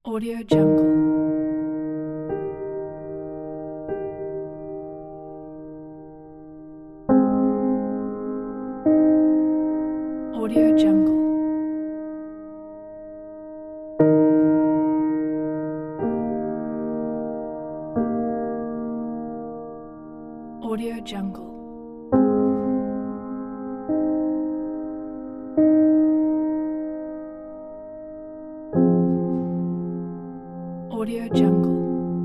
Audio Jungle. Audio Jungle. Audio Jungle. Audio Jungle.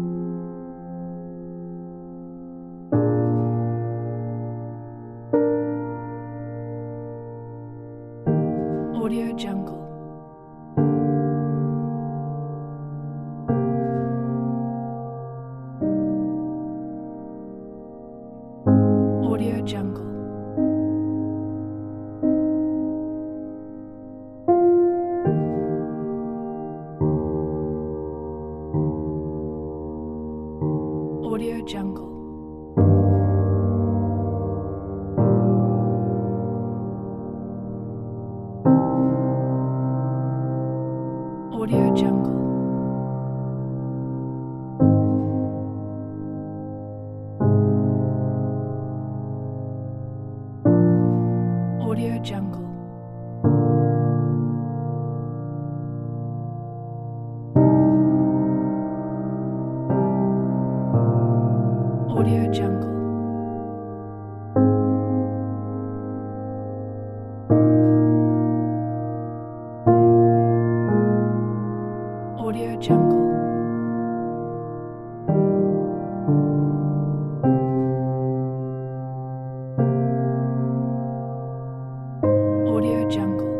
Audio Jungle. Audio Jungle. Audio Jungle. Audio Jungle. Audio Jungle. Audio Jungle. Audio Jungle. Audio Jungle.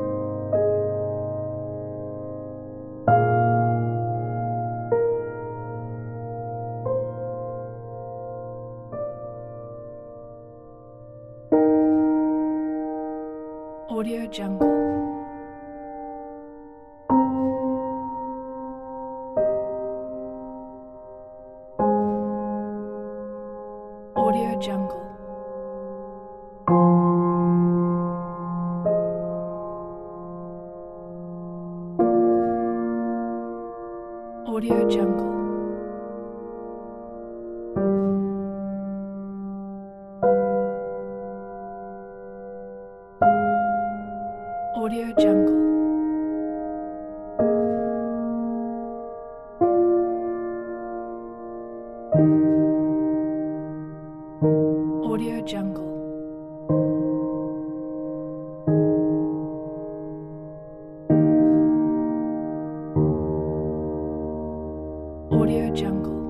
Audio Jungle. Audio Jungle. Audio Jungle. Audio Jungle. Audio Jungle. Audio Jungle.